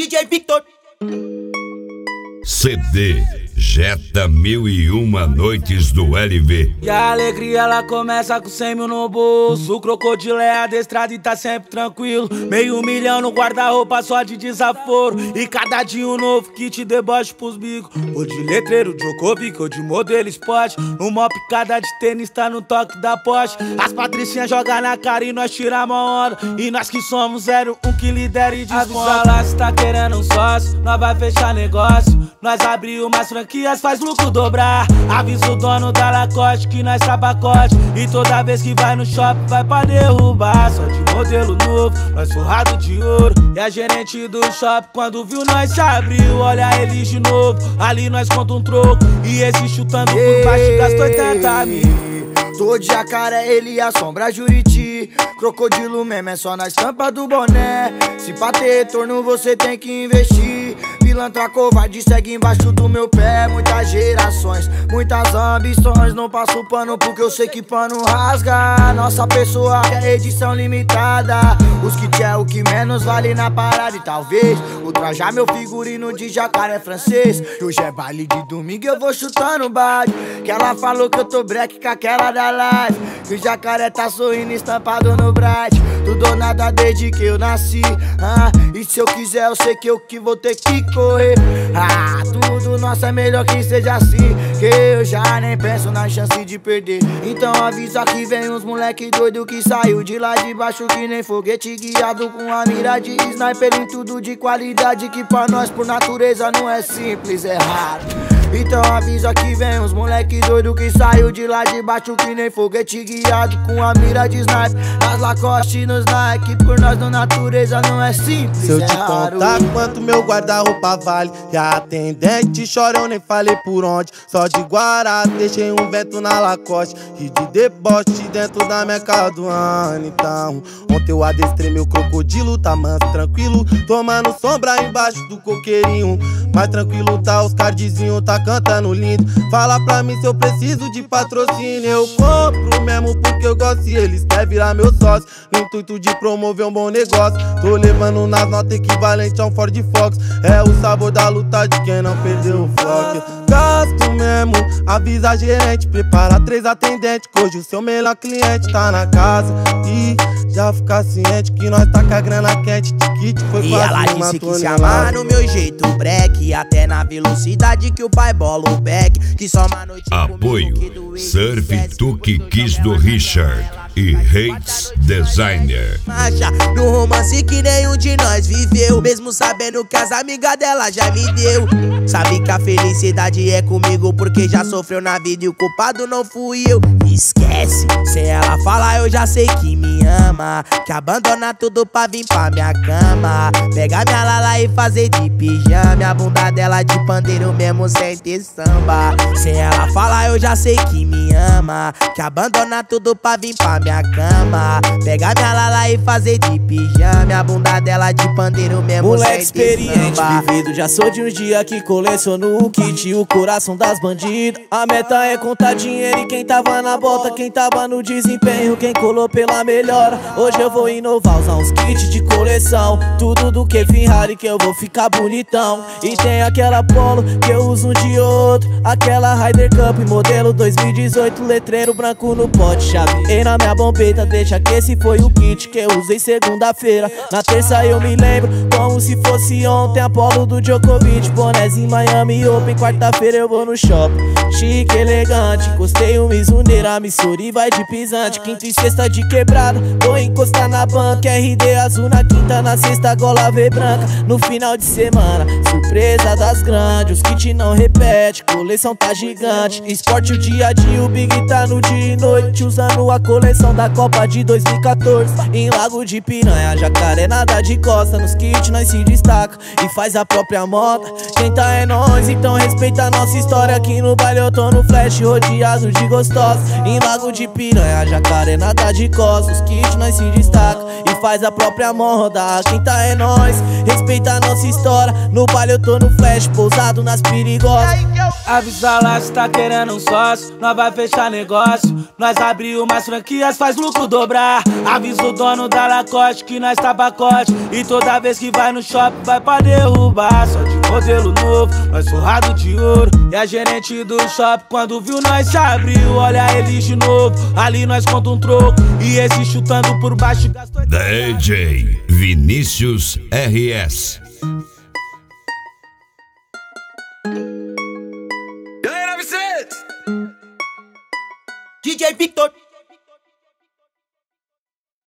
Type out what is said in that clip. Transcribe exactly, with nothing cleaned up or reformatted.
J Victor. C D Jetta Mil e Uma Noites do L V. E a alegria ela começa com cem mil no bolso. O crocodilo é adestrado e tá sempre tranquilo. Meio milhão no guarda-roupa só de desaforo. E cada dia um novo que te deboche pros bicos. Ou de letreiro, Djokovic, ou de modelo esporte. Uma picada de tênis tá no toque da Porsche. As patricinhas jogam na cara e nós tiramos a onda. E nós que somos zero um que lidera e desconta. Avisa lá se tá querendo um sócio, nós vai fechar negócio. Nós abrir umas franquias, faz lucro dobrar. Avisa o dono da Lacoste que nós tá pacote. E toda vez que vai no shopping vai pra derrubar. Só de modelo novo, nós forrado de ouro. E a gerente do shopping quando viu nós se abriu. Olha eles de novo, ali nós conta um troco. E esse chutando por baixo gastou oitenta mil. Tô de jacaré, ele assombra Juriti. Crocodilo mesmo é só na estampa do boné. Se pra ter retorno você tem que investir. Pilantra covarde segue embaixo do meu pé. Muitas gerações, muitas ambições. Não passo pano porque eu sei que pano rasga. Nossa pessoa é edição limitada. Os kits é o que menos vale na parada. E talvez ultrajar meu figurino de jacaré francês. E hoje é baile de domingo eu vou chutando baile. Que ela falou que eu tô break com aquela da live. Que o jacaré tá sorrindo estampado no bright. Tudo ou nada desde que eu nasci. ah, E se eu quiser eu sei que eu que vou ter que correr. Ah, tudo nosso é melhor que seja assim. Que eu já nem penso na chance de perder. Então avisa que vem uns moleque doido que saiu de lá de baixo que nem foguete, guiado com a mira de sniper em tudo de qualidade. Que pra nós por natureza não é simples, é raro. Então avisa que vem uns moleque doido que saiu de lá de baixo que nem foguete, guiado com a mira de sniper nas Lacoste nos Nike. Por nós na natureza não é simples, se eu é te raro. contar quanto meu guarda-roupa vale, e a atendente chora, eu nem falei por onde. Só de Guará deixei um vento na Lacoste e de deboche dentro da minha Calduana. Então ontem eu adestrei meu crocodilo, tá manso, tranquilo, tomando sombra embaixo do coqueirinho. Mais tranquilo tá os cardzinhos, tá cantando lindo. Fala pra mim se eu preciso de patrocínio. Eu compro mesmo porque eu gosto e eles querem virar meu sócio, no intuito de promover um bom negócio. Tô levando nas notas equivalente a um Ford Fox. É o sabor da luta de quem não perdeu o foco. Gasto mesmo, avisa a gerente, prepara três atendentes, que hoje o seu melhor cliente tá na casa. E já fica ciente que nós tá com a grana quente. Tiquite foi E quase ela uma disse que se tonelada. amar no meu jeito break, até na velocidade que o pai bola o back. Que só uma noite Apoio comigo que do Surf Tuque Kiss do Richard e Hates Designer. Marcha no romance que nenhum de nós viveu, mesmo sabendo que as amigas dela já me deu. Sabe que a felicidade é comigo porque já sofreu na vida e o culpado não fui eu. Esquece, sem ela falar eu já sei que me ama, que abandona tudo pra vir pra minha cama. Pegar minha lala e fazer de pijama, a bunda dela de pandeiro mesmo sem ter samba. Sem ela falar eu já sei que me ama, que abandona tudo pra vir pra minha cama. Pegar minha lala e fazer de pijama, a bunda dela de pandeiro mesmo Moleque sem ter experiente, samba. vivido, já sou de um dia que coleciono o kit e o coração das bandidas. A meta é contar dinheiro e quem tava na bota, quem tava no desempenho, quem colou pela melhora. Hoje eu vou inovar, usar uns kits de coleção, tudo do que Ferrari que eu vou ficar bonitão. E tem aquela Polo que eu uso um de outro, aquela Ryder Cup modelo dois mil e dezoito, letreiro branco no pote, chave na minha bombeta, deixa que esse foi o kit que eu usei segunda-feira. Na terça eu me lembro como se fosse ontem, Apolo do Djokovic, bonézinho Miami Open. Quarta-feira eu vou no shopping, chique, elegante, encostei um Mizuneira, Missouri vai de pisante. Quinta e sexta de quebrada, vou encostar na banca, R D azul na quinta, na sexta gola V branca. No final de semana, surpresa das grandes, os kit não repete, coleção tá gigante. Esporte o dia a dia, o Big tá no dia e noite, usando a coleção da Copa de dois mil e quatorze. Em Lago de Piranha, jacaré nada de costa, nos kits nós se destaca e faz a própria moda. Quem tá é nós, então respeita a nossa história. Aqui no baile eu tô no flash, rodeado de gostosos. Em Lago de Piranha, jacaré nada de costa, os kits nós se destaca e faz a própria moda. Quem tá é nós, respeita a nossa história. No baile eu tô no flash, pousado nas perigosas. Avisa lá se tá querendo um sócio, nós vai fechar negócio. Nós abriu umas franquias, faz lucro dobrar. Já avisa o dono da Lacoste que nós tá pacote. E toda vez que vai no shopping vai pra derrubar. Só de modelo novo, nós forrado de ouro. E a gerente do shopping quando viu nós se abriu. Olha ele de novo, ali nós conta um troco. E esse chutando por baixo gastou. D J Vinícius R S. D J Victor.